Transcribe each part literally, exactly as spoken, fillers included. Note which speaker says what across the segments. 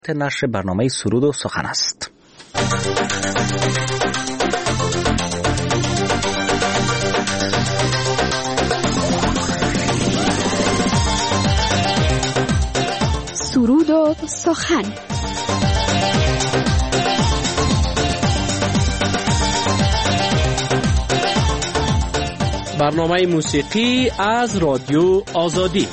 Speaker 1: نشر برنامه سرود و سخن است.
Speaker 2: سرود و سخن.
Speaker 3: برنامه موسیقی از رادیو آزادی.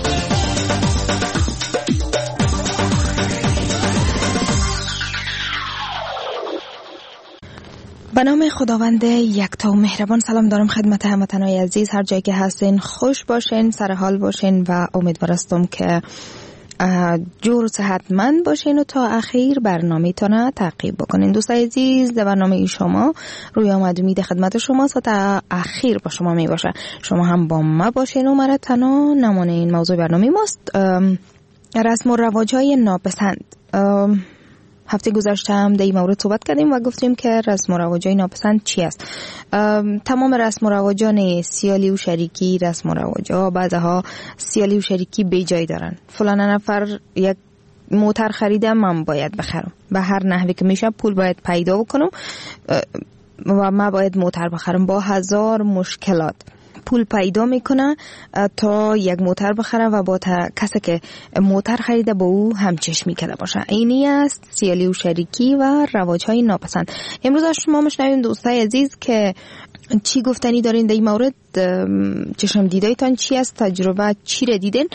Speaker 4: به نام خداوند یکتا و مهربان سلام دارم خدمت هموطنان عزیز، هر جایی که هستین خوش باشین، سر حال باشین و امیدوارم که جور و صحتمند باشین و تا اخیر برنامه‌تون تعقیب بکنین. دوستای عزیز، در برنامه شما روی آمد امید خدمت شماست و تا اخیر با شما می باشه. شما هم با ما باشین و مرا تنها نمونه. این موضوع برنامه ماست رسم و رواج‌های ناپسند. هفته گذشته هم در این مورد صحبت کردیم و گفتیم که رسم و رواج‌های ناپسند چی است. تمام رسم و رواجان سیالی و شریکی رسم و رواج‌ها بعضها سیالی و شریکی بی جای دارن. فلان نفر یک موتر خریدم من باید بخرم، به هر نحوی که میشه پول باید پیدا بکنم و من باید موتر بخرم. با هزار مشکلات پول پیدا میکنه تا یک موتر بخره و با کسی که موتر خریده با او همچشمی کرده باشه. اینی است سیالی و شریکی و رواج‌های ناپسند. امروز از شما میشنویم دوستای عزیز که چی گفتنی دارین در این مورد، چشم دیدایتان چی است، تجربه چی را دیدین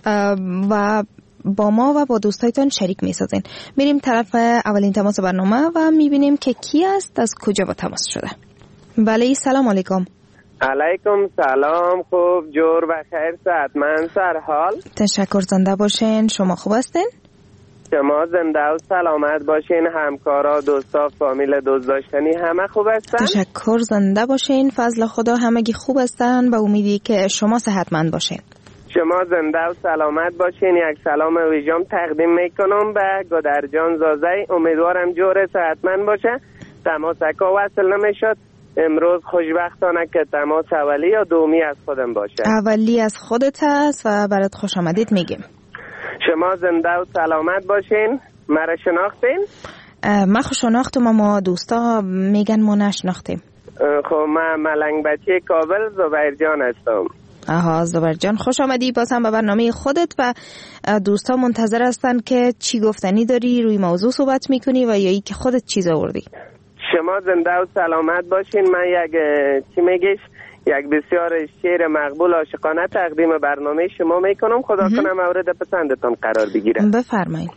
Speaker 4: و با ما و با دوستایتان شریک میسازین. میریم طرف اولین تماس برنامه و میبینیم که کی است، از کجا با تماس شده. بله، سلام علیکم.
Speaker 5: علیکم سلام، خوب جور و خیر صحتمند سر حال.
Speaker 4: تشکر، زنده باشین. شما خوب هستین؟
Speaker 5: شما زنده و سلامت باشین. همکارا، دوستا، فامیل دوست داشتنی همه خوب هستن؟
Speaker 4: تشکر، زنده باشین. فضل خدا همگی خوب هستن، به امیدی که شما صحتمند باشین.
Speaker 5: شما زنده و سلامت باشین. یک سلام ویژم تقدیم میکنم به گودرجان زازی. امیدوارم جور صحتمند باشه. تماسکا وصل نمیشد. امروز خوشبختانه که تماس اولی یا دومی از خودم باشه.
Speaker 4: اولی از خودت است و برات خوش آمدید میگیم.
Speaker 5: شما زنده و سلامت باشین. مرا شناختین؟
Speaker 4: ما خوش شناختم اما دوستا میگن ما نشناختیم.
Speaker 5: خب من ملنگ بچه کابل زبیر جان هستم.
Speaker 4: آها، زبیر جان خوش آمدی بازم به برنامه خودت و دوستا منتظر هستن که چی گفتنی داری، روی موضوع صحبت میکنی و یا ای که خودت چیز آوردی.
Speaker 5: شما زنده و سلامت باشین. من یک چی میگیش یک بسیار شعر مقبول عاشقانه تقدیم برنامه شما میکنم. خدا کنه مورد پسندتون قرار بگیره.
Speaker 4: بفرمایید.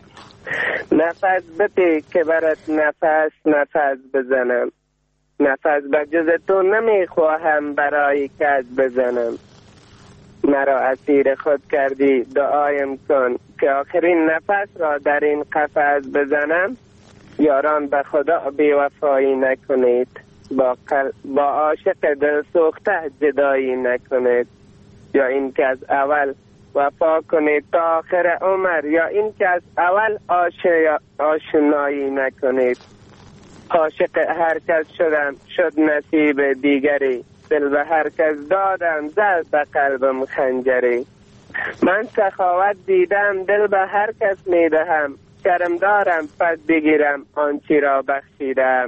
Speaker 5: نفس بده که برات نفس نفس بزنم، نفس به جز تو نمیخواهم برای کس بزنم. مرا اسیر خود کردی دعایم کن که آخرین نفس را در این قفس بزنم. یاران به خدا بی‌وفایی نکنید، با, قل... با عاشق دل سوخته جدایی نکنید. یا این که از اول وفا کنید تا آخر عمر، یا این که از اول آش... آشنایی نکنید. عاشق هر کس شدم شد نصیب دیگری، دل به هر کس دادم زد به قلبم خنجری. من سخاوت دیدم دل به هر کس میدهم، شرم دارم پس بگیرم آنچی را بخشیدم.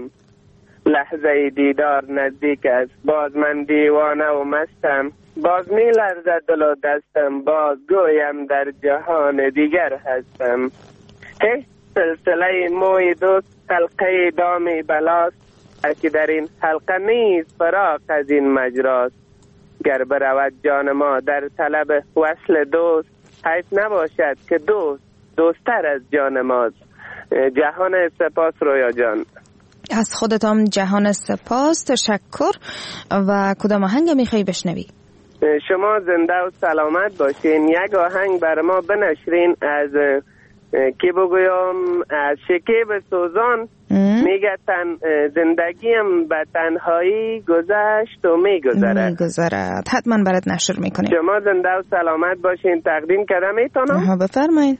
Speaker 5: لحظه دیدار نزدیک است، باز من دیوانه و مستم، باز می لرزد دل و دستم، باز گویم در جهان دیگر هستم. هی سلسله موی دوست حلقه دامی بلاست، اکی در این حلقه نیست فراق از این مجراست. گر برود جان ما در طلب وصل دوست، حیف نباشد که دوست دوستر از جان ماست. جهان سپاس رویا جان.
Speaker 4: از خودتان جهان سپاس. تشکر. و کدام آهنگ میخوایی بشنوی؟
Speaker 5: شما زنده و سلامت باشین. یک آهنگ بر ما بنشرین از کی بگویم، از شکیب سوزان. میگه تن زندگیم به تنهایی گذشت و میگذرد
Speaker 4: میگذرد حتما برات نشر میکنیم.
Speaker 5: شما زنده و سلامت باشین. تقدیم کردم ایتانم.
Speaker 4: بفرمایید.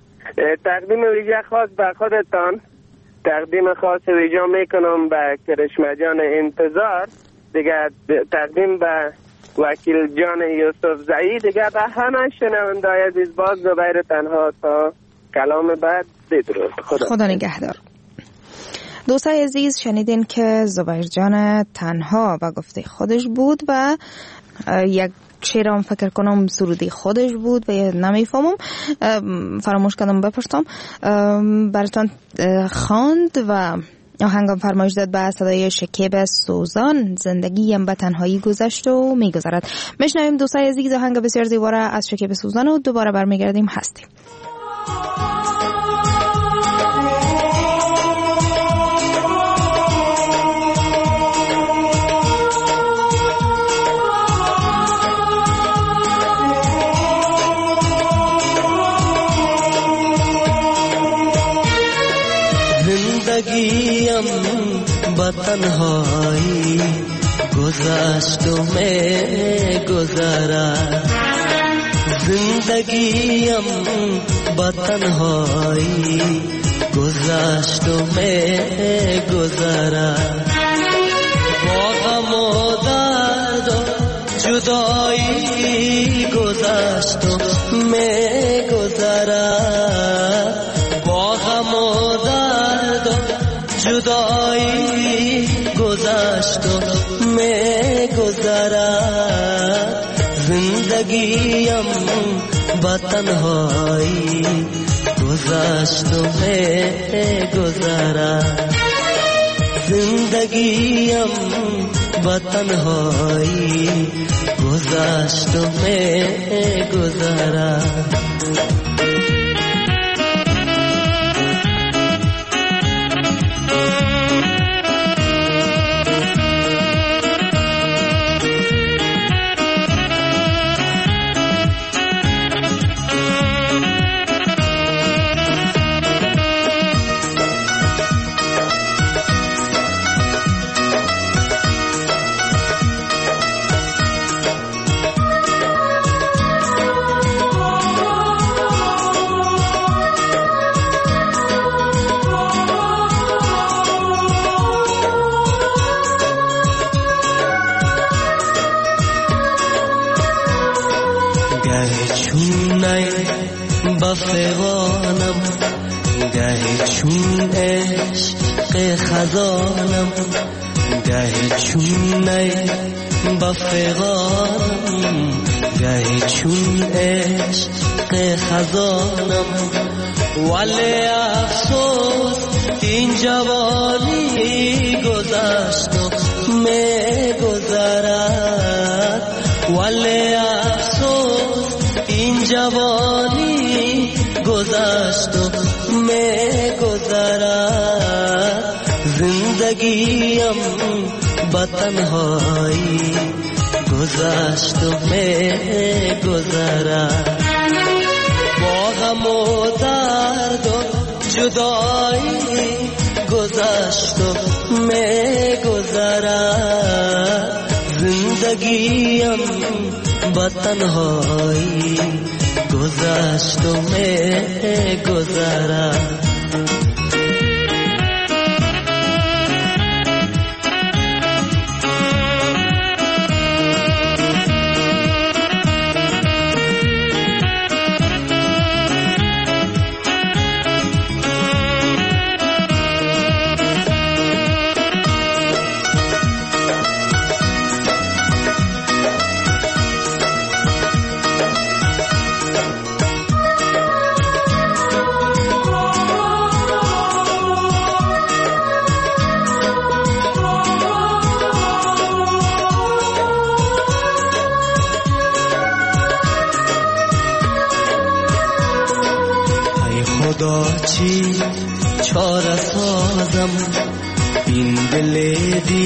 Speaker 5: تقدیم ویژه خاص به خودتان، تقدیم خاص ویژه میکنم به کرشمه جان انتظار، دیگه تقدیم به وکیل جان یوسف زئی، دیگه به همه شنوندای عزیز. باز دوباره تنها تا کلام بعد بدرود. خدا,
Speaker 4: خدا نگهدار. دوستای عزیز، شنیدین که زبیر جان تنها و گفته خودش بود و یک شعرم فکر کنم سرودی خودش بود و نمیفهمم، فراموش کردم بپرسم، براتون خواند و آهنگم فرمایش داد به صدای شکیب سوزان. زندگیم به تنهایی گذشت و میگذرد. میشنویم دوستای عزیز آهنگ بسیار زیبا را از شکیب سوزان و دوباره برمیگردیم. هستیم
Speaker 6: زندگیم با تنهایی گذشت و می گذرد. زندگیم با تنهایی گذشت و می گذرد. با غم و درد و جدایی گذشت و می گذرد. با غم و درد و جدایی گذشت و می گذرد. زندگیم با تنهایی گذشت و می گذرد. زندگیم با تنهایی گذشت و می گذرد. بفغانم گهی چون عشق خزانم، گهی چون نی بفغانم گهی چون عشق خزانم. ولی افسوس این جوانی گذشت و می گذرد. ولی افسوس این جوانی گذشت و می گذرد. زندگیم با تنهایی گذشت و می گذرد. با غم و درد و جدایی گذشت و می گذرد. زندگیم با تنهایی گذشت و می گذرد. چی چاره سازم این دل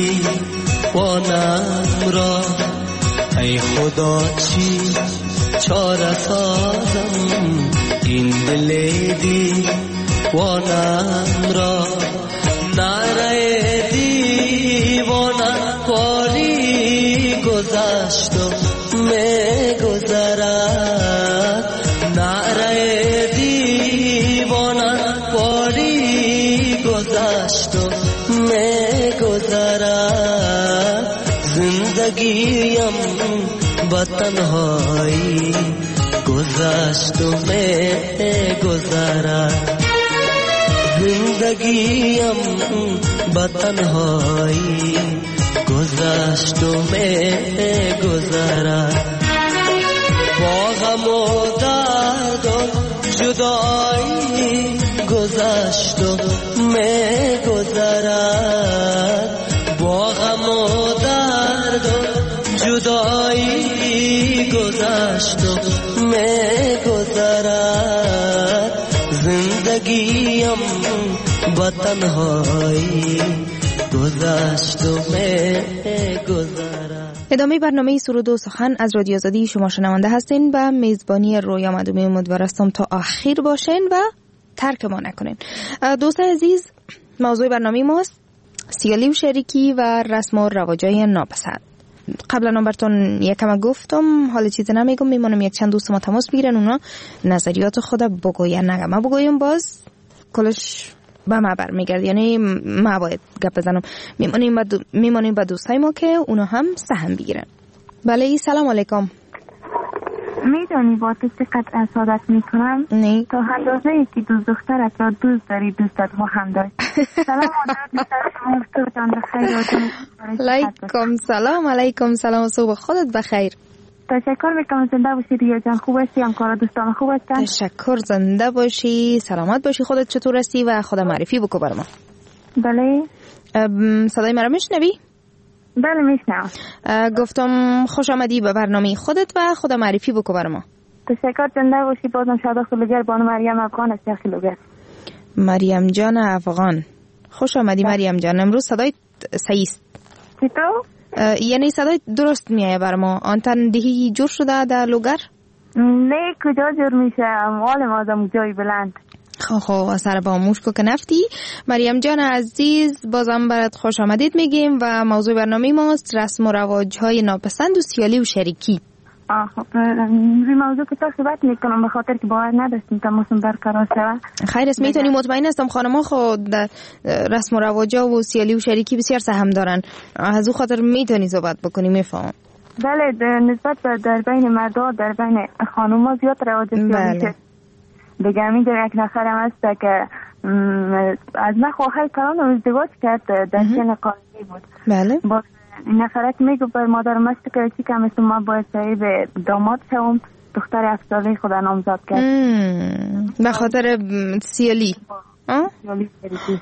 Speaker 6: دیوانم را؟ ای خدا چی چاره سازم این دل دیوانم را؟ نعره دیوانم پاری گذشت و می گذرد. نعره دیوانم پاری گذشت و می گذرد. زندگیم با تنهایی گذشت و می گذرد زندگیم با تنهایی گذشت و می گذرد با غم و درد و جدایی گذشت و می گذرد با غم و درد و جدایی گذشت و می گذرد زندگیم با تنهایی گذشت و می گذرد.
Speaker 4: ادامه برنامه سرود و سخن از رادیو آزادی شما شنونده هستین و میزبانی رویا مدومی امیدوارم تا آخر باشین و ترک ما نکنین. دوستان عزیز، موضوع برنامه ماست سیالی و شریکی و رسم و رواجای ناپسند. قبلا هم براتون یکم گفتم، حالا چیزی نمیگم، میمونم یک چند دوست ما تماس بگیرن، اونا نظریات خود بگوین، نگم ما بگویم باز کلش به ما برمیگرد، یعنی ما باید گپ بزنم. میمونیم با, دو... میمونیم با دوستای ما که اونا هم سهم بگیرن. بله، سلام علیکم.
Speaker 7: میدونی با تو چقدر اسادت میکنم؟
Speaker 4: نه
Speaker 7: تا اندازه ای که دوست دخترت را دوست داری دوستت با هم داری. سلام علیکم شما صبحتان بخیر.
Speaker 4: علیکم سلام. علیکم سلام، صبح خودت بخیر.
Speaker 7: تشکر میکنم. زنده باشی ریا جان، خوب هستی؟ همکارا دوستان خوب هستن؟
Speaker 4: تشکر، زنده باشی، سلامت باشی. خودت چطور هستی و خدا معرفی بکو بر ما.
Speaker 7: بله.
Speaker 4: صدای مرا میشنوی؟
Speaker 7: بله میشنوم.
Speaker 4: گفتم خوش آمدی به برنامه خودت و خدا معرفی بکو بر ما.
Speaker 7: تشکر، زنده باشی. بازم شادا خلوگر بانو مریم افغان است. خلوگر
Speaker 4: مریم جان افغان، خوش آمدی مریم جان. امروز صدای صحیح است.
Speaker 7: چطور؟
Speaker 4: یعنی صدای درست میایه بر ما. آنتن دهی جور شده در لوگر؟
Speaker 7: نه کجا جور میشه، مال ما دم جای بلند.
Speaker 4: خب خب سر با موشکو که نفتی. مریم جان عزیز، بازم برات خوش آمدید میگیم و موضوع برنامه ماست رسم و رواج‌های ناپسند و سیالی و شریکی.
Speaker 7: آه خب روی موضوع که تا صحبت میکنم به خاطر که باور نداشتیم تماسم برقرار شود.
Speaker 4: خیر است، میتونی مطمئن هستم خانم‌ها خود رسم و رواج‌ها و سیالی و شریکی بسیار سهم دارن، از او خاطر میتونی صحبت بکنی. میفهمم.
Speaker 7: بله، نسبت به در بین مردا در بین خانم‌ها زیاد رواج سیالی شد. دیگه همین در یک نفرم هست که از من خواهر کلان ازدواج کرد در سن قانونی بود.
Speaker 4: بله.
Speaker 7: با نفرت میگو بر مادر مست که چی کم است ما باید صاحب داماد شوم، دختر هفت ساله خدا نامزد کرد
Speaker 4: به خاطر سیالی.
Speaker 7: سیالی شریکی.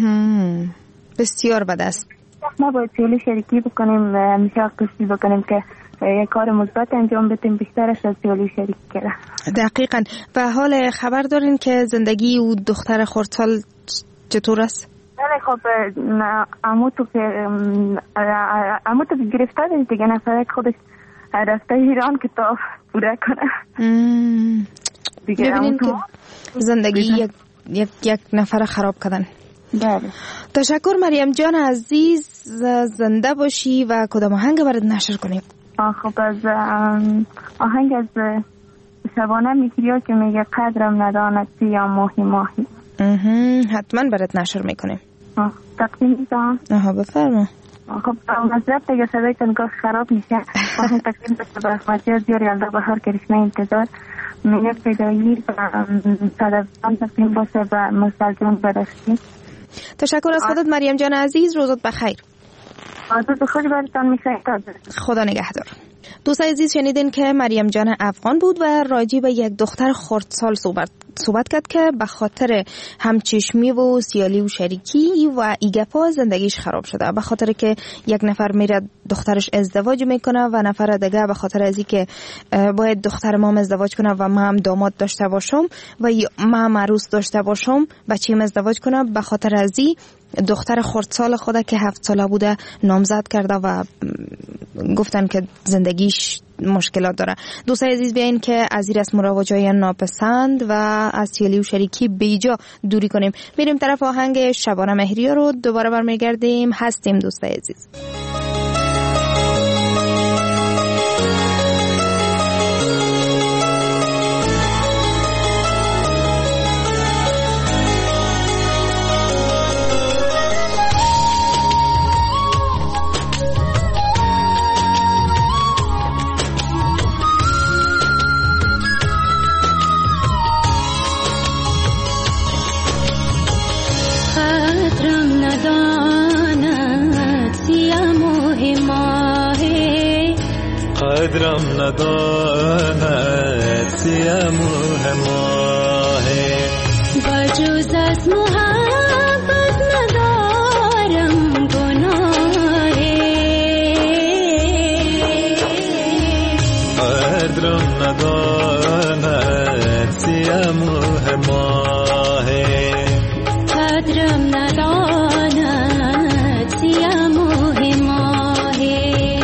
Speaker 4: بسیار بد است.
Speaker 7: ما باید سیالی شریکی بکنیم، همیشه کوشش بکنیم که یک کار مثبت انجام بدیم، بیشتر از سیالی شریکی کرده.
Speaker 4: دقیقاً. و حال خبر دارین که زندگی او دختر خردسال چطور است؟
Speaker 7: بله خب عمو تو که عمو تو گرفته دیگه، نفره خودش رفته ایران که تا پوره کنه.
Speaker 4: ببینین که زندگی یک, یک, یک نفر خراب کردن.
Speaker 7: بله.
Speaker 4: تشکر مریم جان عزیز، زنده باشی و کدام آهنگ برات نشر کنیم؟
Speaker 7: خب از آهنگ از شبانه میگیری که میگه قدرم نداند یا ماهی ماهی.
Speaker 4: حتما برات نشر میکنیم.
Speaker 7: تقدیم میدم.
Speaker 4: آها بفرما.
Speaker 7: خب مذرب دیگه صدای تنگاه خراب میشه. آهنگ تقدیم بسته به اخماتی از دیاری الده بهار کرشمه انتظار مینه پیداییر و صدفان تقدیم باشه و مستلجون بدخشی.
Speaker 4: تشکر از خودت مریم جان عزیز، روزت بخیر.
Speaker 7: روز خوش براتون میخواید.
Speaker 4: خدا نگهدار. دوستان عزیز، شنیدین که مریم جان افغان بود و راجع به یک دختر خردسال صحبت صحبت کرد که به خاطر همچشمی و سیالی و شریکی و ایگپا زندگیش خراب شده، به خاطر که یک نفر میره دخترش ازدواج میکنه و نفر دیگه به خاطر ازی که باید دختر ما ازدواج کنه و ما هم داماد داشته باشم و ما هم عروس داشته باشم بچه‌م ازدواج کنه، به خاطر ازی دختر خردسال خود که هفت ساله بوده نامزد کرده و گفتن که زندگیش مشکلات داره. دوستان عزیز، بیاین که از این رسم و رواج‌های ناپسند و از سیالی و شریکی بیجا دوری کنیم. میریم طرف آهنگ شبانه مهریه رو دوباره برمیگردیم. هستیم دوستان عزیز.
Speaker 8: قدرم نداند سیموه ماهه
Speaker 9: بجز از محبت ندارم گناهه
Speaker 8: قدرم نداند سیموه ماهه
Speaker 9: قدرم نداند سیموه ماهه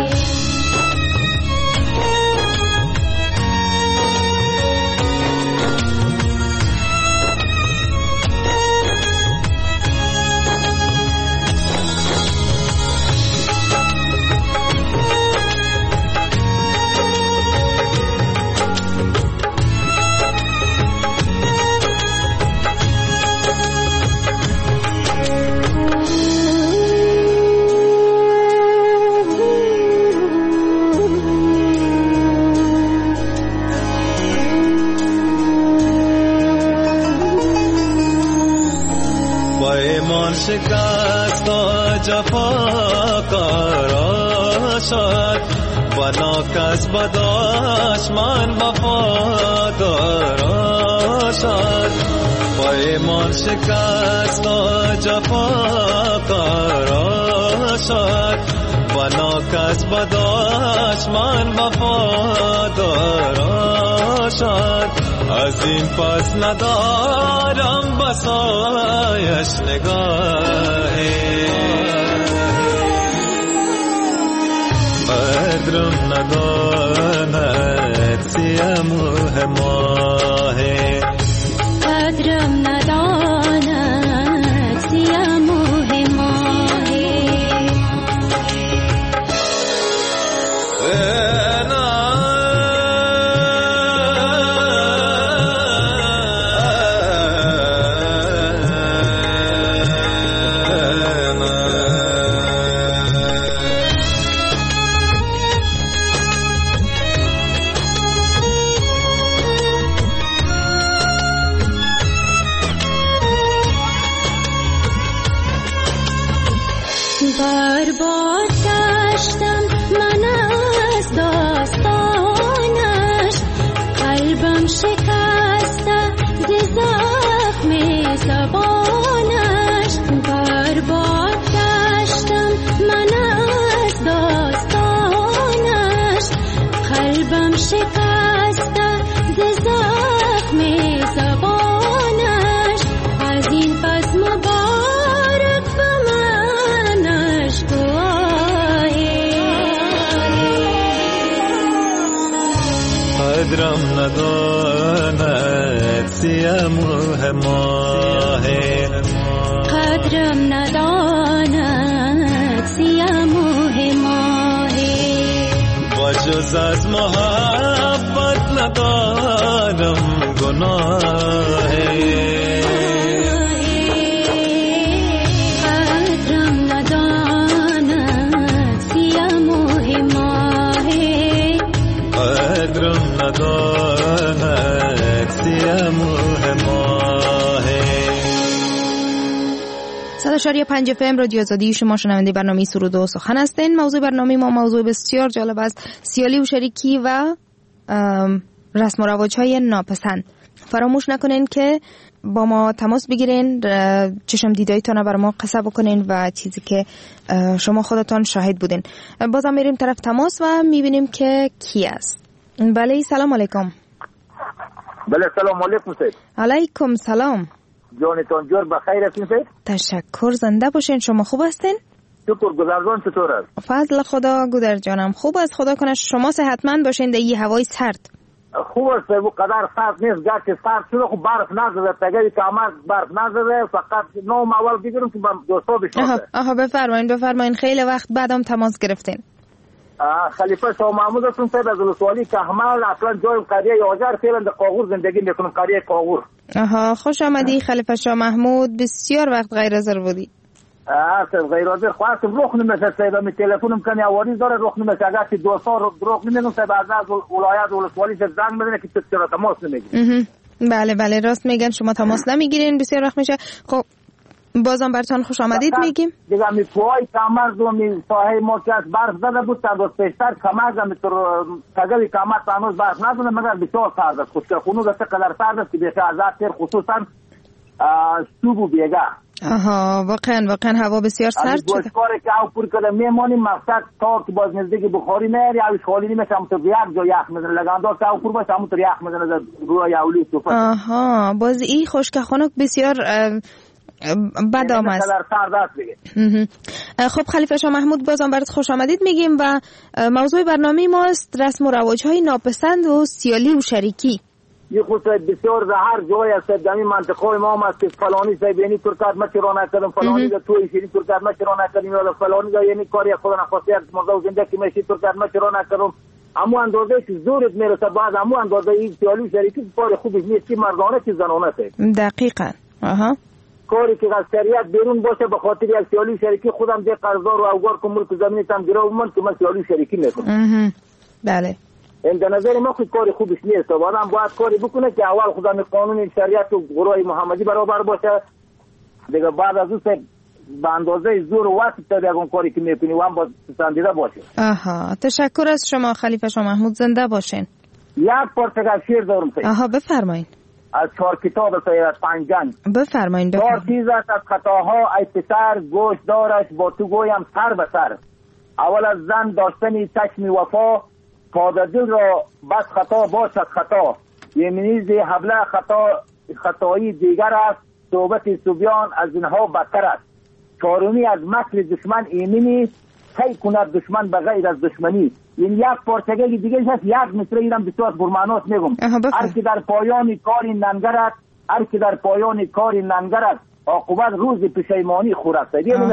Speaker 8: شکست و جفا کارا شد بنا کس بداش من وفادارا شد پیمان شکست و جفا کارا شد بنا کس بداش من وفادارا شد از این پس ندارم بسایش نگاهی قدرم نداند سیموه ماهی
Speaker 9: قدرم نداند سیموه ماهی برباد گشتم من از داستانش قلبم شکسته ز زخم زبانش برباد گشتم من از داستانش قلبم شکسته ز زخم زبانش از این پس مبارک به منش
Speaker 8: قدرم نداند سیموه ماهی
Speaker 9: قدرم نداند سیموه ماهی
Speaker 8: بجز از محبت ندارم گناهی
Speaker 9: قدرم نداند سیموه ماهی
Speaker 8: قدرم نداند سیموه ماهی.
Speaker 4: صد و شش پنج اف ام رادیو آزادی، شما شنونده برنامه سرود و سخن هستین. موضوع برنامه ما موضوع بسیار جالب است: سیالی و شریکی و رسم و رواج‌های ناپسند. فراموش نکنین که با ما تماس بگیرین، چشم دیدایتان رو بر ما قصه بکنین و چیزی که شما خودتان شاهد بودین. بازم میریم طرف تماس و میبینیم که کی است. بله سلام علیکم.
Speaker 10: بله سلام علیکم سید.
Speaker 4: علیکم سلام.
Speaker 10: جانتان جور بخیر هستین سید؟
Speaker 4: تشکر، زنده باشین. شما خوب هستین؟
Speaker 10: شکر. گذرگان چطور است؟
Speaker 4: فضل خدا گودر جانم خوب است، خدا کنه شما صحتمند باشین در این هوای سرد.
Speaker 10: خوب است، او قدر سرد نیست، گرچه سرد شده خب برف نزده، تگری کامل برف نزده، فقط نام اول بگیرم که دوستا بشناسه.
Speaker 4: آها آها بفرمایین بفرمایین. خیلی وقت بعدم تماس گرفتین.
Speaker 10: خلیفه شاه محمود هستم سید از ولسوالی کهمل. اصلا جایم قریه یاجر، فعلا در قاغور زندگی میکنم، قریه قاغور.
Speaker 4: آها خوش آمدی خلیفه شاه محمود، بسیار وقت غیر حاضر بودی.
Speaker 10: آه غیر حاضر خواستم روخ نمیشه سید، می تلفنم کنی آواری داره روخ نمیشه، اگر که دوستا روخ نمیگم سید از ولایت ولسوالی سے زنگ بزنه که تو چرا تماس نمیگیری.
Speaker 4: بله بله راست میگن، شما تماس نمیگیرین، بسیار وقت میشه. خب بازم برتان خوش آمدید میگیم.
Speaker 10: دیگه می پوهای کمر و می ساحه ما که از برف زده بود تا دوست پیشتر کمر می تر تگوی کمر تانوز برف نزده مگر بسیار سرد است. خودکه خونو گسته قدر سرد است که بیشه از تیر خصوصا صوب و بیگه.
Speaker 4: آها واقعا واقعا هوا بسیار سرد شده.
Speaker 10: از گوشکاری که او پر کده میمانیم مقصد تا که باز نزدیک بخاری میاری اوش خالی نیمشه همونطور یک جا یخ میزنه لگندار که او پر باشه همونطور یخ میزنه روی اولی صفت.
Speaker 4: آها باز این خشک خنک بسیار بد آمد. خب خلیفه شاه محمود بازم برات خوش آمدید میگیم و موضوع برنامه ماست رسم و رواج‌های ناپسند و سیالی و شریکی.
Speaker 10: یه خصوص بسیار در هر جای است در این منطقه ما هم است که فلانی سیبینی ترکات ما چرا نکردم فلانی دا توی شیری ترکات ما چرا نکردیم یا فلانی دا یعنی کاری خود نخواسته از موضوع زندگی میشی ترکات ما چرا نکردم. اما اندازه که زورت میرسه بعد اما اندازه این سیالی و شریکی کار خوبی نیست که مردانه که زنانه است.
Speaker 4: دقیقاً. آها.
Speaker 10: کاری که از شریعت بیرون باشه به خاطر یک سیالی شریکی خودم ده قرضدار و اوگار که ملک زمینی تام گیرو من که من سیالی شریکی میکنم.
Speaker 4: بله.
Speaker 10: این در نظر ما خود کاری خوبش نیست. آدم باید کاری بکنه که اول خدا می قانون شریعت و گروه محمدی برابر باشه. دیگه بعد از اون به اندازه زور و وقت تا دیگه اون کاری که میکنی و هم باید پسندیده باشه.
Speaker 4: آها تشکر از شما خلیفه شاه محمود زنده باشین.
Speaker 10: یک پرتگاه شیر دارم سید.
Speaker 4: آها بفرمایید. از
Speaker 10: چهار کتاب سید پنجان
Speaker 4: بفرمایید.
Speaker 10: چهار چیز است از خطاها ای پسر گوش دارش با تو گویم سر به سر. اول از زن داشتنی چشم وفا پادر دل را بس خطا باشد خطا یمینیز حبله خطا خطایی دیگر است صحبت صبیان از اینها بدتر است. چهارمی از مکر دشمن ایمنی کی کند دشمن به غیر از دشمنی. این یک پارچگی دیگه هست یک مصره ایرم بسیار برمانات میگم. هر کی در پایان کاری ننگرد هر کی در پایان کاری ننگرد عاقبت روز پشیمانی خورد.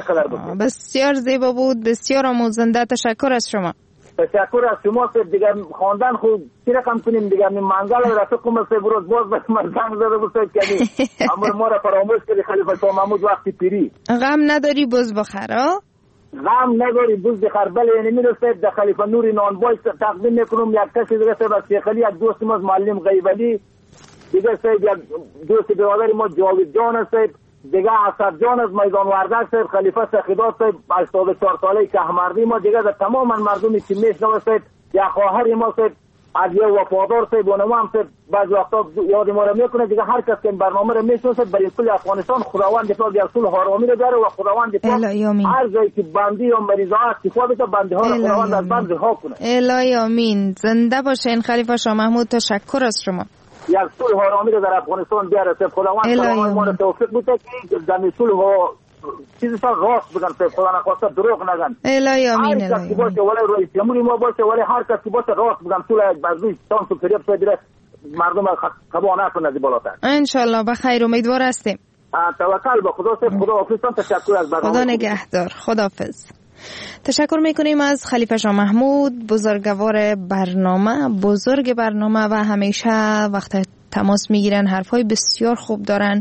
Speaker 4: بسیار زیبا بود بسیار آموزنده. تشکر از شما.
Speaker 10: تشکر از شما سر دیگه خواندن خود چی رقم کنیم دیگه می منگل رفقم سه بروز باز بس من زنگ زده بود کنی اما ما را فراموش کردی خلیفه شاه محمود وقتی پیری.
Speaker 4: غم نداری بز بخرا
Speaker 10: غم نداری بز بخر. بله یعنی میرسه در خلیفه نوری نانبای تقدیم میکنم یک کسی دیگه سر از شیخ علی یک دوست ما معلم غیبلی دیگه سر یک دوست برادر ما جاوید جان است دیگه اسد جان از میدان وردک صاحب خلیفه سخیدات صاحب هشتاد و چهار ساله شهرمردی ما دیگه در تمام مردمی که میشنوه صاحب یا خواهر ما صاحب از یه وفادار صاحب و نما هم صاحب بعض وقتا یاد ما رو میکنه دیگه هر کس که این برنامه رو میشنوه صاحب برای کل افغانستان خداوند پاک در صلح و آرامی رو داره و خداوند پاک هر جایی که بندی یا مریضا استفاده بده بنده ها رو خداوند از بند رها کنه.
Speaker 4: الهی آمین. زنده باشین خلیفه شاه محمود. تشکر از شما.
Speaker 10: یک صلح آرامی رو در افغانستان بیاره صاحب خداوند خداوند ما رو توفیق بده که در صلح و چیزی سال راست بگن صاحب خدا نخواسته دروغ نگن.
Speaker 4: الهی آمین.
Speaker 10: هر کسی باشه ولی رئیس جمهوری ما باشه ولی هر کسی باشه راست بگن صلح بازوی تانس و فریب صدره مردم خبا نکنه از بالاتر.
Speaker 4: ان شاء الله بخیر امیدوار هستیم.
Speaker 10: توکل به خدا صاحب. خدا حافظتان. تشکر از برنامه.
Speaker 4: خدا نگهدار. خداحافظ. تشکر میکنیم از خلیفه شاه محمود بزرگوار برنامه بزرگ برنامه و همیشه وقت تماس میگیرن حرفای بسیار خوب دارن.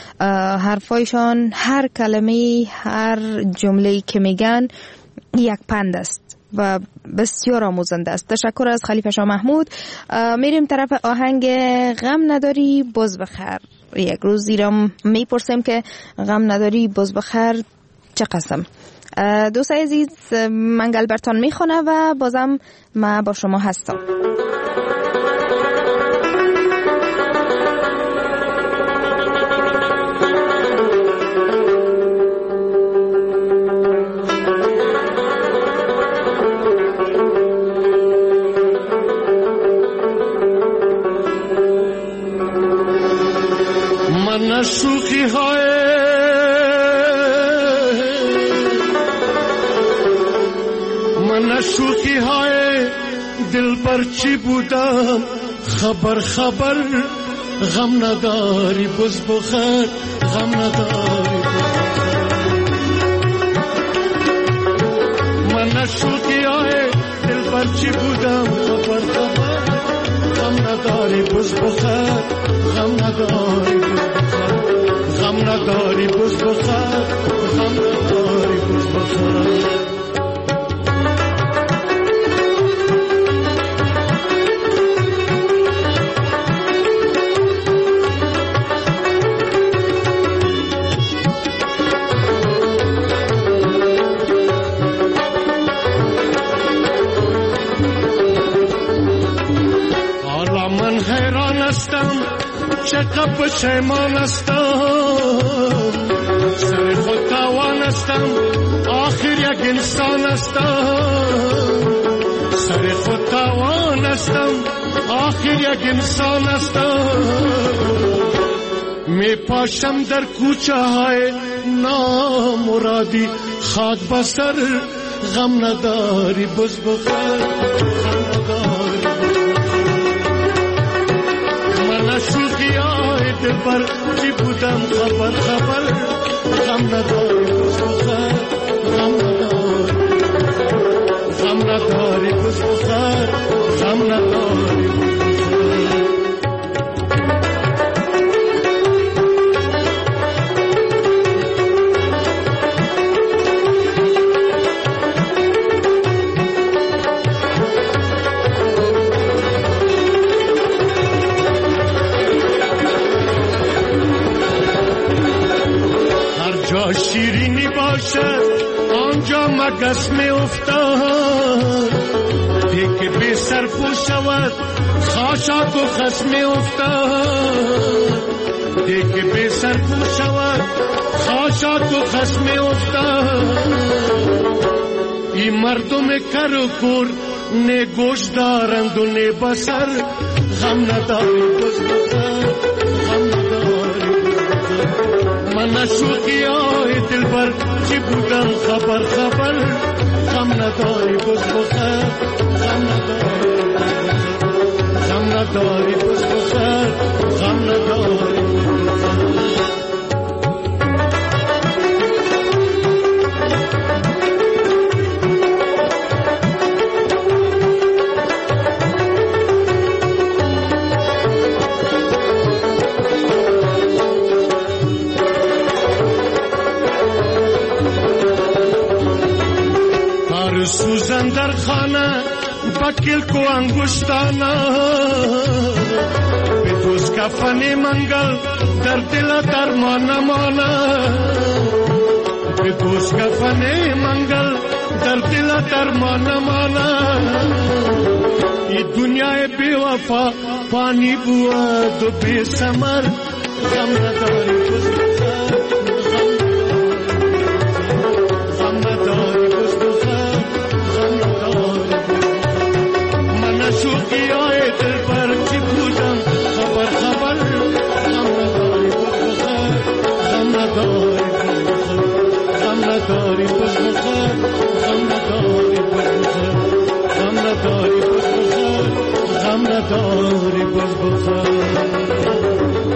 Speaker 4: حرفایشان هر کلمه هر جمله‌ای که میگن یک پند است و بسیار آموزنده است. تشکر از خلیفه شاه محمود. میریم طرف آهنگ غم نداری بز بخر. یک روز ایرام میپرسیم که غم نداری بز بخر چه قسم. دوستای عزیز منگل برتان میخونه و بازم ما با شما هستم.
Speaker 11: من شوخی های من شوخی های دل پر چی بودم خبر خبر غم نداری بز بخر غم نداری من شوخی های دل پر چی بودم خبر خبر غم نداری بز بخر غم نداری غم نداری بز بخر غم نداری بز بخر. عاشق پشیمان هستم، سر خود تاوان هستم، آخر یک انسان هستم. سر خود تاوان هستم، آخر یک انسان هستم. می پاشم در کوچه های نامرادی، خاک بسر غم نداری بز بخیر، غم نداری. من شوخی های دل بر چی بودم خبر خبر، غم نداری بز بخیر، غم نداری. غم نداری بز بخیر، غم نداری. شیرینی باشد آنجا مگس می افتاد، دیگه بی سرپو شود خاشاک و خس می افتاد. دیگه بی سرپو شود خاشاک و خس می افتاد. این مردم کر و کور نه گوش دارند و نه بسر، غم نداری بز بخیر، غم نداری. من شوخی های دل بر چی بودم خبر خبر، غم نداری بز بخیر، غم نداری. غم نداری بز بخیر، غم نداری. سوزن در خانه بکل کو انگشتانا، به دوز کفن منگل در دل درمان مانا. به دوز کفن منگل در دل درمان مانا. این دنیای بی وفا پانی بود و بی ثمر، غم نداری بز بخیر، غم نداری بز بخیر، غم نداری. من شوخی های دل پر چی بودم خبر خبر، غم نداری بز بخیر، غم نداری بز بخیر، غم نداری بز بخیر، غم نداری بز بخیر، غم نداری بز بخیر، غم نداری بز بخیر.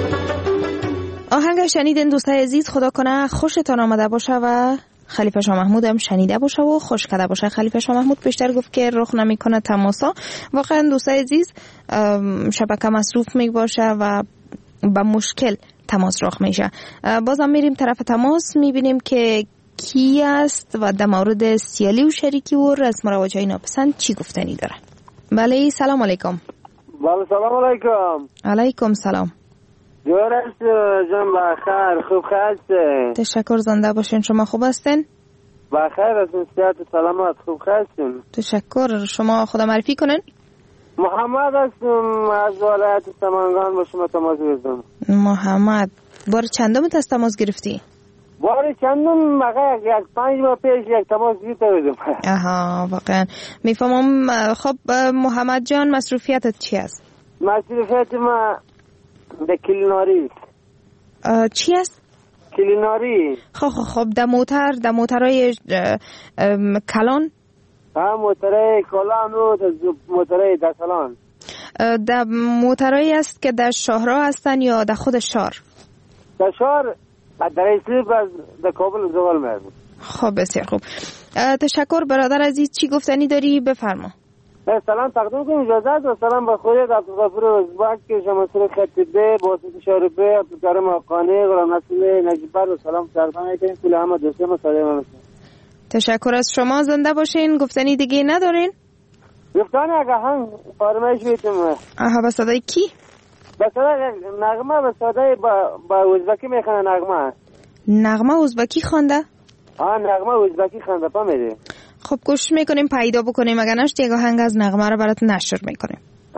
Speaker 4: آهنگ شنیدین دوستای عزیز، خدا کنه خوشتان آمده باشه و خلیفه شاه محمود هم شنیده باشه و خوش کرده باشه. خلیفه شاه محمود بیشتر گفت که رخ نمیکنه تماسا. واقعا دوستای عزیز شبکه مصروف می باشه و با مشکل تماس رخ میشه. بازم میریم طرف تماس، میبینیم که کی است و در مورد سیالی و شریکی و رسم و رواجای ناپسند چی گفتنی داره. بله سلام علیکم.
Speaker 5: بله سلام علیکم.
Speaker 4: علیکم سلام.
Speaker 5: جور است جان بخیر، خوب هستین؟
Speaker 4: تشکر، زنده باشین. شما خوب هستین؟
Speaker 5: بخیر هستین، صحت سلامت، خوب هستین؟
Speaker 4: تشکر. شما خدا معرفی کنین؟
Speaker 5: محمد هستم از ولایت سمنگان، با شما تماس گرفتم.
Speaker 4: محمد، بار چندم از تماس گرفتی؟
Speaker 5: بار چندم مگه یک پنج ماه پیش یک تماس گرفتم.
Speaker 4: آها واقعا میفهمم. خب محمد جان، مصروفیتت چی است؟
Speaker 5: مصروفیت ما در کلیناری.
Speaker 4: چی است؟
Speaker 5: کلیناری.
Speaker 4: خب خب خب در موتر، در موترهای کلان؟
Speaker 5: ها موترهای کلان و موترهای دسلان.
Speaker 4: در موترهایی است که در شهرها هستن یا در خود شهر؟
Speaker 5: در شهر، در ایسلیب از در کابل زغال میرم.
Speaker 4: خب بسیار خوب. تشکر برادر عزیز. چی گفتنی داری؟ بفرما.
Speaker 5: سلام تقدیم کنم اجازه است و سلام به خودت عبدالغفور ازبک که شما سر خطیبه باسط شاربه عبدالکرم حقانی غلام نسل نجیبر و سلام سرفانه کنیم کل همه دوسته ما سلام هستیم.
Speaker 4: تشکر از شما، زنده باشین. گفتنی دیگه ندارین؟
Speaker 5: گفتنی اگه هم فرمایش بیتیم.
Speaker 4: آها، به صدای کی؟
Speaker 5: به صدای نغمه، به صدای با ازبکی میخونه. نغمه
Speaker 4: نغمه ازبکی خونده؟
Speaker 5: آه نغمه ازبکی خونده پا میده.
Speaker 4: خب گوش میکنیم پیدا بکنیم، اگر نشد یک آهنگ از نغمه رو برات نشر میکنیم.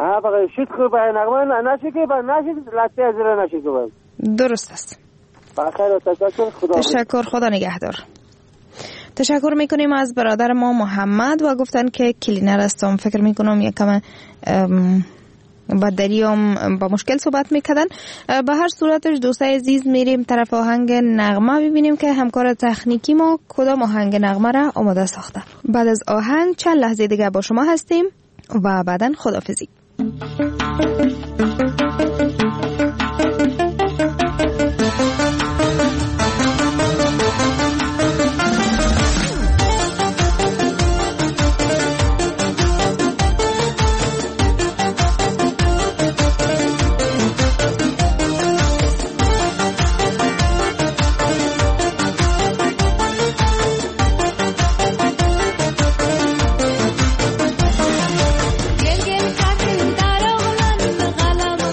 Speaker 12: ها بقى شد خوب نغمه نشی که با نشی لطفی از را نشی که
Speaker 4: درست است.
Speaker 12: بخیر و تشکر. خدا
Speaker 4: تشکر. خدا نگهدار. تشکر میکنیم از برادر ما محمد و گفتن که کلینر هستم. فکر میکنم یکم با دریام با مشکل صحبت میکردن. به هر صورتش دوستای عزیز میریم طرف آهنگ نغمه ببینیم که همکار تکنیکی ما کدام آهنگ نغمه را آماده ساخته. بعد از آهنگ چند لحظه دیگه با شما هستیم و بعداً خداحافظی.
Speaker 9: گل گل کردن در آغلان غلام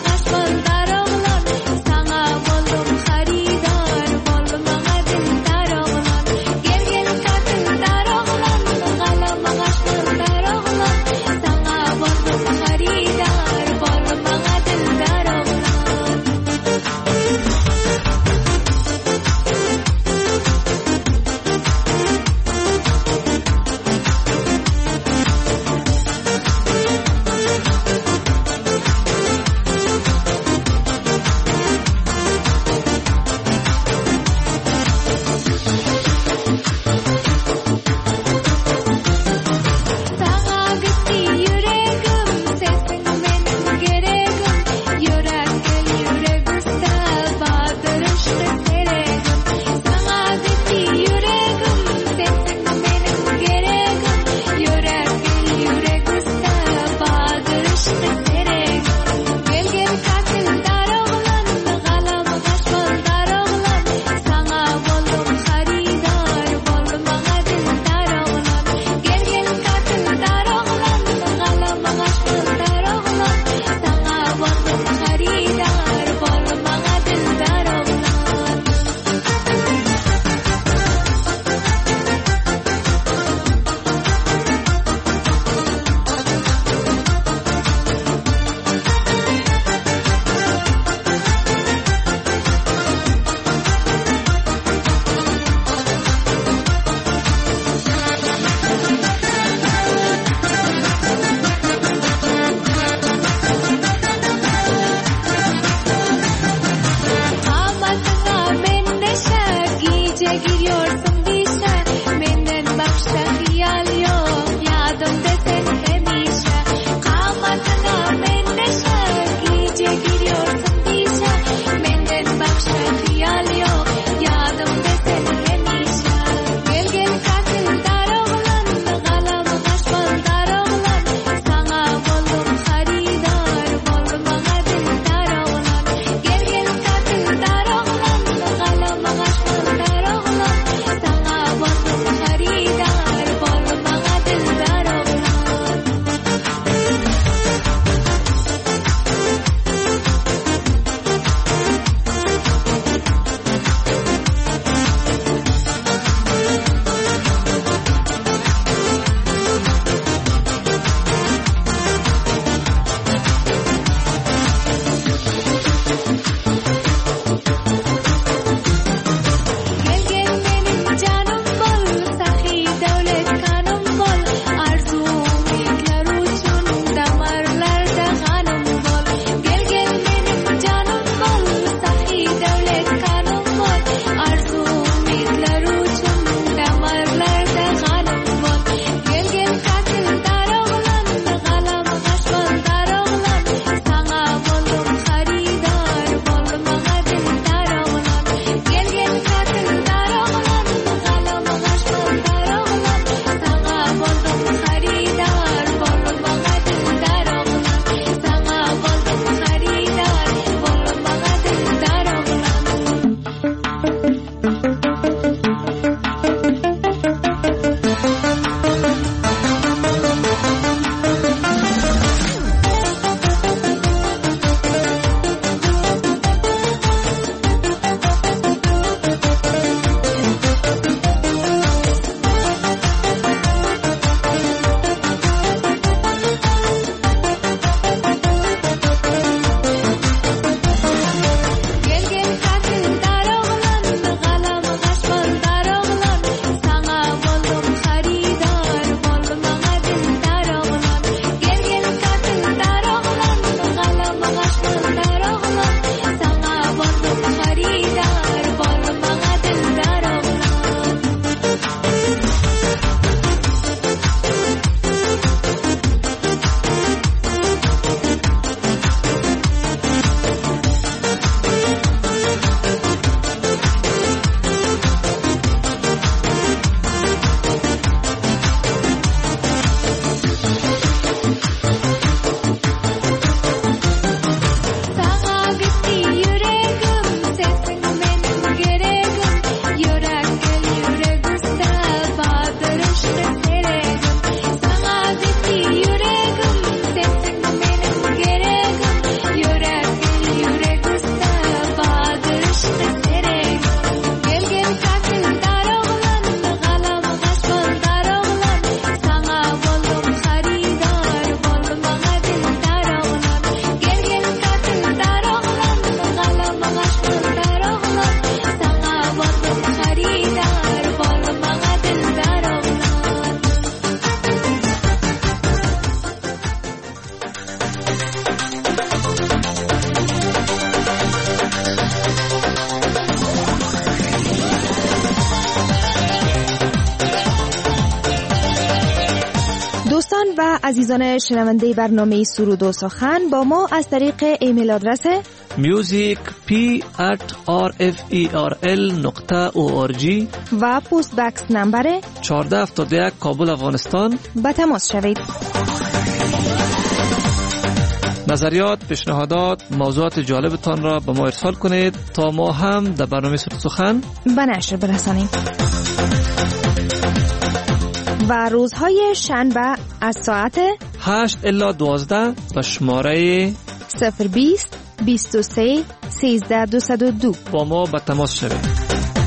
Speaker 4: به عزیزان شنونده برنامه سرود و سخن. با ما از طریق ایمیل آدرس
Speaker 3: music p at r f e r l نقطه او آر جی
Speaker 4: و پست بکس نمبر
Speaker 3: چهارده هفتاد و یک کابل افغانستان
Speaker 4: به تماس شوید.
Speaker 3: نظریات، پیشنهادات، موضوعات جالبتان را به ما ارسال کنید تا ما هم در برنامه سرود و سخن
Speaker 4: به نشر برسانیم. و روزهای شنبه از ساعت
Speaker 3: هشت الی دوازده به شماره
Speaker 4: صفر بیست بیست و سه سیزده دویست و دو
Speaker 3: با ما به تماس شوید.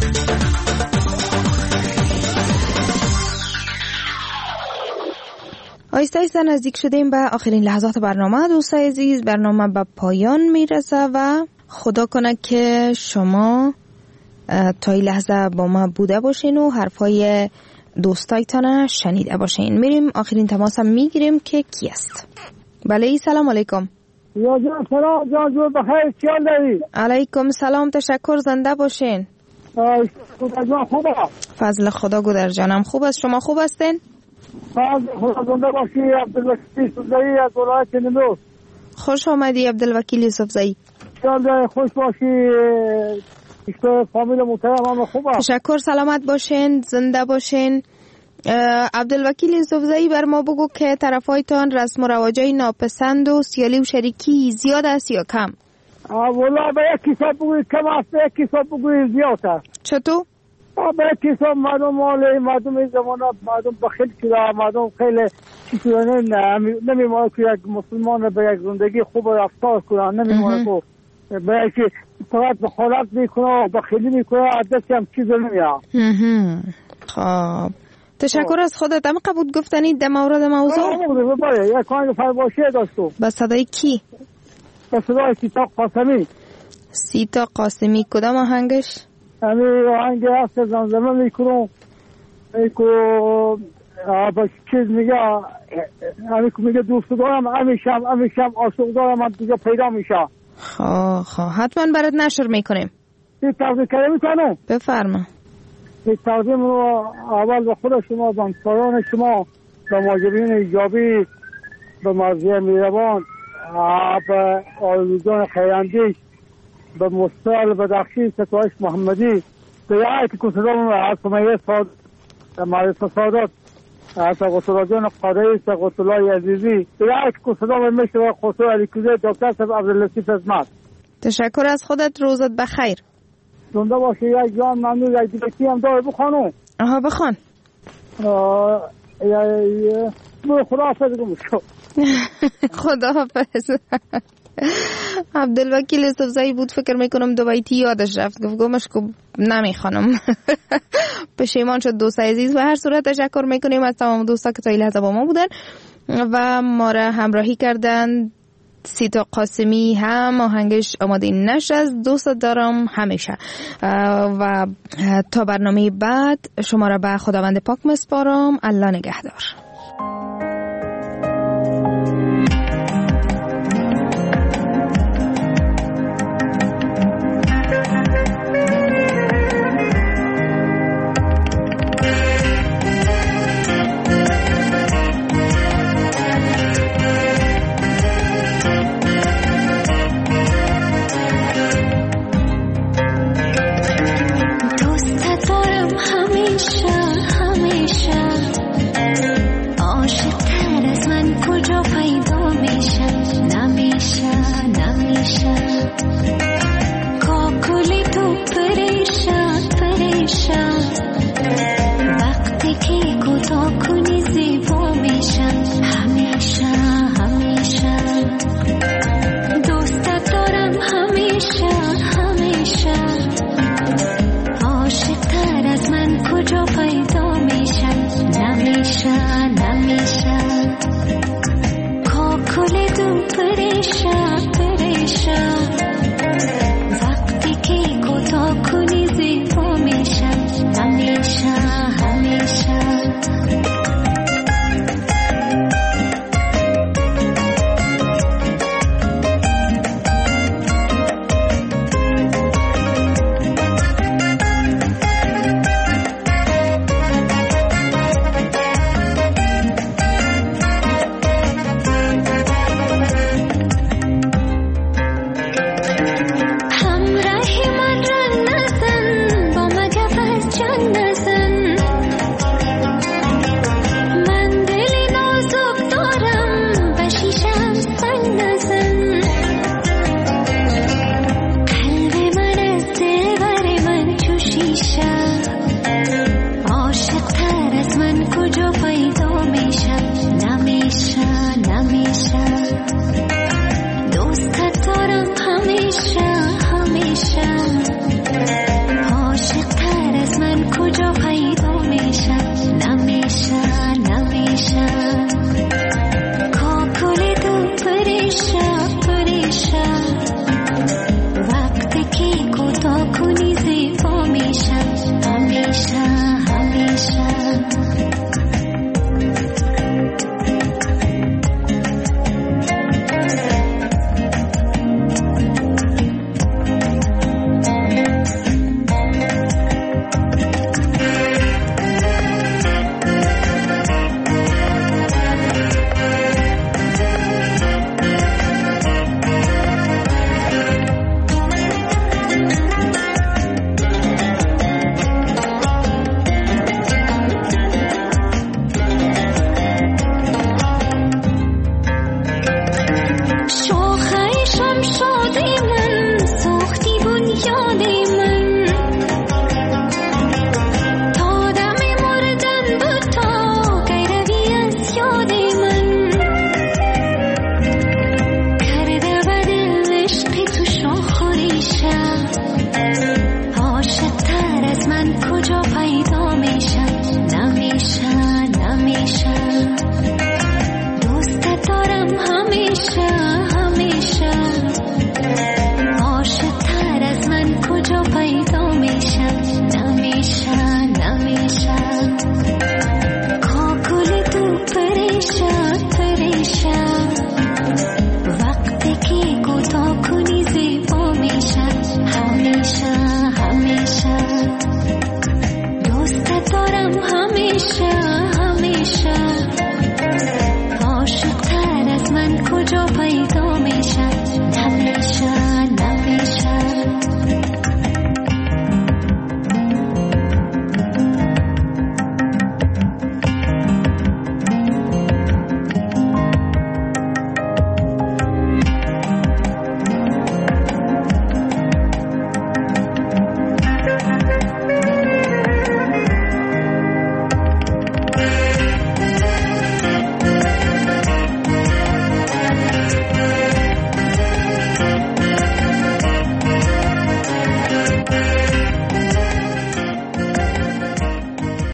Speaker 4: آیسته آیسته نزدیک شدیم به آخرین لحظات برنامه. دوستای عزیز، برنامه به پایان میرسه و خدا کنه که شما تا این لحظه با ما بوده باشین و حرفای دوستایتان شنیده باشین. میریم آخرین تماس هم میگیریم که کی است. بله، سلام علیکم.
Speaker 12: یا جان سلام جان، جو بخیر، چیال داری؟
Speaker 4: علیکم سلام، تشکر، زنده باشین.
Speaker 12: خدا جان خوبه؟
Speaker 4: فضل خدا گودر جانم خوب است. شما خوب هستین؟
Speaker 12: فضل خدا زنده باشی. عبدالوکیل یوسفزئی از ولایت نیمروز.
Speaker 4: خوش آمدی عبدالوکیل یوسفزئی.
Speaker 12: چیال خوش باشی. اشتر فامیل محترم هم خوبه.
Speaker 4: تشکر، سلامت باشین، زنده باشین. عبدالوکیل یوسفزئی بر ما بگو که طرفایتان رسم و رواجای ناپسند و سیالی و شریکی زیاد است یا کم؟
Speaker 12: والا به یک حساب بگوی کم است، به یک حساب بگوی زیاد است.
Speaker 4: چطور؟
Speaker 12: به یک حساب مردم مالی، مردم این زمانه مردم بخیل شده، مردم خیلی چیزی نمیمونه که یک مسلمان به یک زندگی خوب رفتار کنه، نمیمونه که به یک فقط بخالت میکنه و بخیلی میکنه، دستی هم چیز نمیاد.
Speaker 4: خب تشکر از خودت. هم قبول گفتنی در مورد موضوع؟
Speaker 12: آه بله، یک آهنگ فرمایشی داشتم.
Speaker 4: با صدای کی؟
Speaker 12: با صدای سیتا قاسمی.
Speaker 4: سیتا قاسمی کدام آهنگش؟
Speaker 12: همین آهنگ هست زمزمه میکنم ایکو با چیز میگه، همین که میگه دوست دارم همیشم همیشم عاشق دارم، من دیگه پیدا میشه.
Speaker 4: خواه خواه حتما برات نشر میکنیم.
Speaker 12: این تقدیم کرده میکنم؟
Speaker 4: بفرما.
Speaker 12: این تقدیم رو اول به خود شما، به همسایان شما، به مهاجرین ایجابی، به مرضیه میروان، به آرزوجان خیراندیش، به مستقل بدخشی، ستایش محمدی، به یکی که صدام از سمیه ساد معرض سادات، از قطلا جان قادری، قطلا عزیزی، به یکی که صدام میشه و خسرو علیکوزه، دکتر صاحب عبداللطیف عظمت.
Speaker 4: تشکر از خودت، روزت بخیر.
Speaker 12: زنده باشی. یک جان ممنون. یک دیگه هم داره بخوانو.
Speaker 4: آها بخوان.
Speaker 12: خدا حافظ گمش شو.
Speaker 4: خدا حافظ. عبدالوکیل یوسفزئی بود، فکر میکنم دو بیتی یادش رفت، گفت گمش که نمیخوانم. پشیمان شد. دوستای عزیز، به هر صورت تشکر میکنیم از تمام دوستا که تا این لحظه با ما بودن و ما را همراهی کردن. سیتا قاسمی هم آهنگش آماده نشد. دوست دارم همیشه. و تا برنامه بعد شما را به خداوند پاک مسپارم. الله نگهدار.
Speaker 9: همیشه همیشه عاشق تر از من کجا پیدا میشه نمیشه نمیشه کاکل تو پریشان پریشان وقتی که کوتاه کنی زیبا میشه همیشه همیشه دوست دارم همیشه همیشه